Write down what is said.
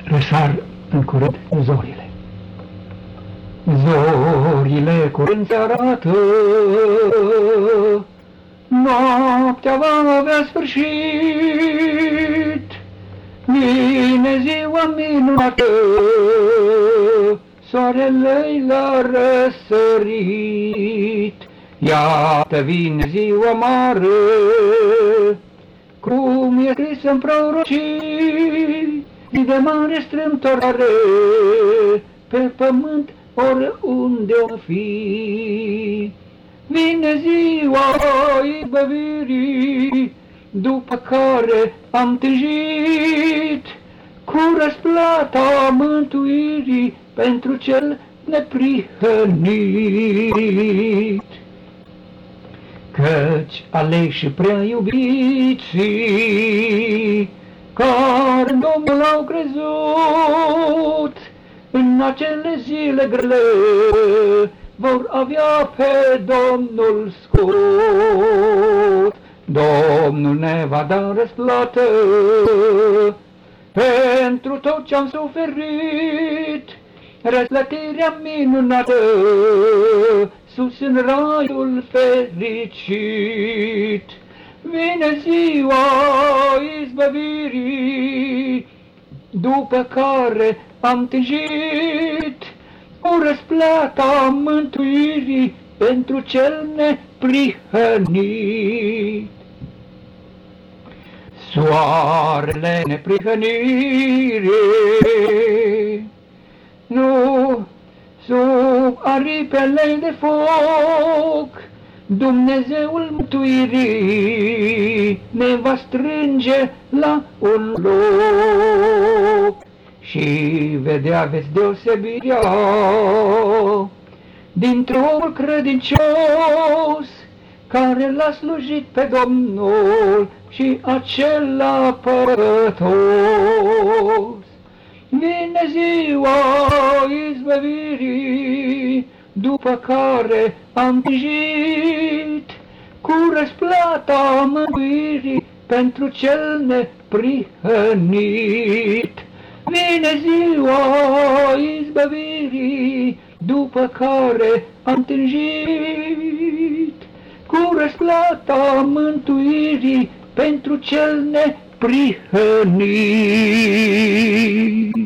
Răsar în curând zorile. Zorile curând se arată, noaptea va avea sfârșit, vine ziua minunată, soarele l-a răsărit. Iată vine ziua mare, cum e scris în prorocii, zi de mare strâmtorare, pe pământ oriunde o fi. Vine ziua izbăvirii, după care am tânjit, cu răsplata mântuirii pentru cel neprihănit. Căci aleși prea iubiții, care în Domnul au crezut, în acele zile grele vor avea pe Domnul scot. Domnul ne va da răsplată pentru tot ce-am suferit, răsplătirea minunată sus în raiul fericit. Vine ziua izbăvirii, după care am tânjit, cu răsplata mântuirii pentru cel neprihănit. Soarele neprihănirii, nu sub aripele de foc, Dumnezeul mântuirii ne va strânge la un loc și veți deosebirea dintr-un credincios care l-a slujit pe Domnul și acela păcătos. Vine ziua izbăvirii, după care am tânjit, cu răsplata mântuirii pentru cel neprihănit. Vine ziua izbăvirii, după care am tânjit, cu răsplata mântuirii pentru cel neprihănit.